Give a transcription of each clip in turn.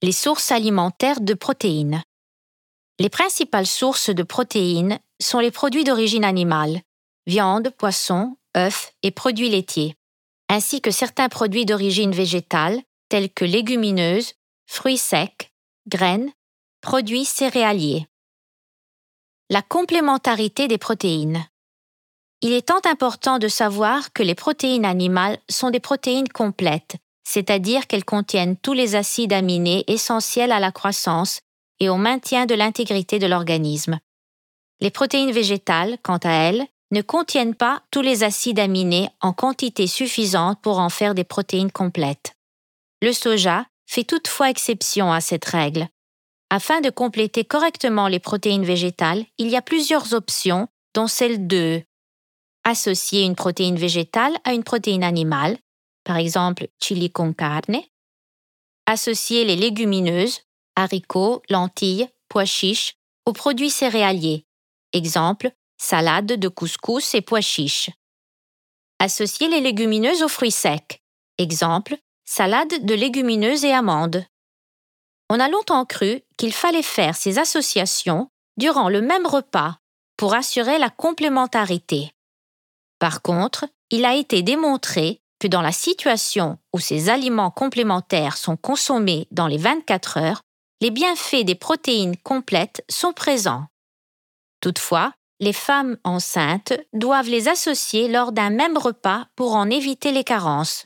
Les sources alimentaires de protéines. Les principales sources de protéines sont les produits d'origine animale, viande, poisson, œufs et produits laitiers, ainsi que certains produits d'origine végétale tels que légumineuses, fruits secs, graines, produits céréaliers. La complémentarité des protéines. Il est tant important de savoir que les protéines animales sont des protéines complètes, c'est-à-dire qu'elles contiennent tous les acides aminés essentiels à la croissance et au maintien de l'intégrité de l'organisme. Les protéines végétales, quant à elles, ne contiennent pas tous les acides aminés en quantité suffisante pour en faire des protéines complètes. Le soja fait toutefois exception à cette règle. Afin de compléter correctement les protéines végétales, il y a plusieurs options, dont celle de associer une protéine végétale à une protéine animale, par exemple chili con carne, associer les légumineuses, haricots, lentilles, pois chiches, aux produits céréaliers, exemple salade de couscous et pois chiches. Associer les légumineuses aux fruits secs, exemple salade de légumineuses et amandes. On a longtemps cru qu'il fallait faire ces associations durant le même repas pour assurer la complémentarité. Par contre, il a été démontré que dans la situation où ces aliments complémentaires sont consommés dans les 24 heures, les bienfaits des protéines complètes sont présents. Toutefois, les femmes enceintes doivent les associer lors d'un même repas pour en éviter les carences.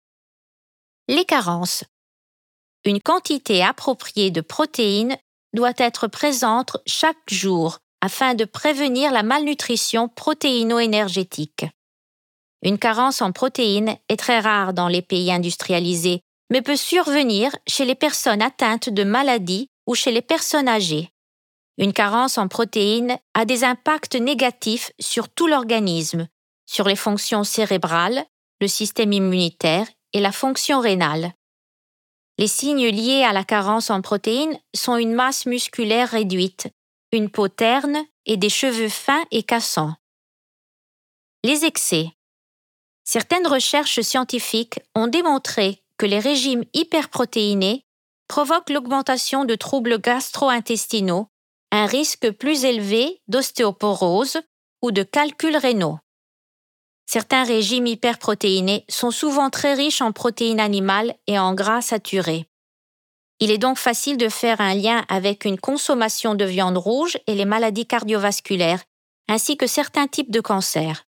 Les carences. Une quantité appropriée de protéines doit être présente chaque jour afin de prévenir la malnutrition protéino-énergétique. Une carence en protéines est très rare dans les pays industrialisés, mais peut survenir chez les personnes atteintes de maladies ou chez les personnes âgées. Une carence en protéines a des impacts négatifs sur tout l'organisme, sur les fonctions cérébrales, le système immunitaire et la fonction rénale. Les signes liés à la carence en protéines sont une masse musculaire réduite, une peau terne et des cheveux fins et cassants. Les excès. Certaines recherches scientifiques ont démontré que les régimes hyperprotéinés provoquent l'augmentation de troubles gastro-intestinaux, un risque plus élevé d'ostéoporose ou de calculs rénaux. Certains régimes hyperprotéinés sont souvent très riches en protéines animales et en gras saturés. Il est donc facile de faire un lien avec une consommation de viande rouge et les maladies cardiovasculaires, ainsi que certains types de cancers.